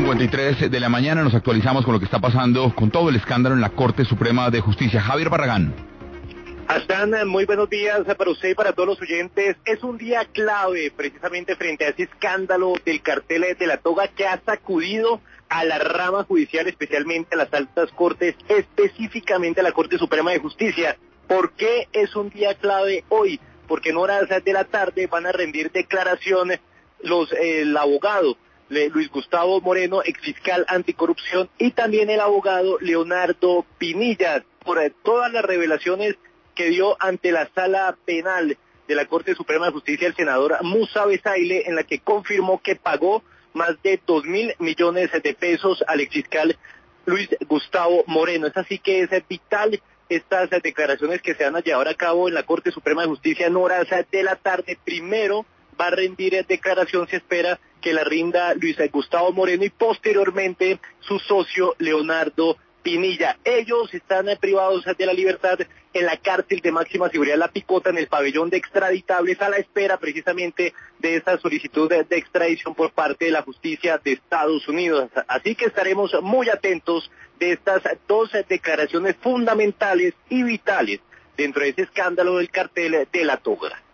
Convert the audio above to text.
7:53 de la mañana nos actualizamos con lo que está pasando con todo el escándalo en la Corte Suprema de Justicia. Javier Barragán. Hassan, muy buenos días para usted y para todos los oyentes. Es un día clave precisamente frente a ese escándalo del cartel de la toga que ha sacudido a la rama judicial, especialmente a las altas cortes, específicamente a la Corte Suprema de Justicia. ¿Por qué es un día clave hoy? Porque en horas de la tarde van a rendir declaración el abogado Luis Gustavo Moreno, exfiscal anticorrupción, y también el abogado Leonardo Pinilla, por todas las revelaciones que dio ante la Sala Penal de la Corte Suprema de Justicia el senador Musa Besaile, en la que confirmó que pagó más de 2.000 millones de pesos al exfiscal Luis Gustavo Moreno. Es así que es vital estas declaraciones que se van a llevar a cabo en la Corte Suprema de Justicia en horas de la tarde. Primero va a rendir declaración, se espera que la rinda Luis Gustavo Moreno y posteriormente su socio Leonardo Pinilla. Ellos están privados de la libertad en la cárcel de máxima seguridad La Picota, en el pabellón de extraditables, a la espera precisamente de esta solicitud de extradición por parte de la justicia de Estados Unidos. Así que estaremos muy atentos de estas dos declaraciones fundamentales y vitales dentro de ese escándalo del cartel de la toga.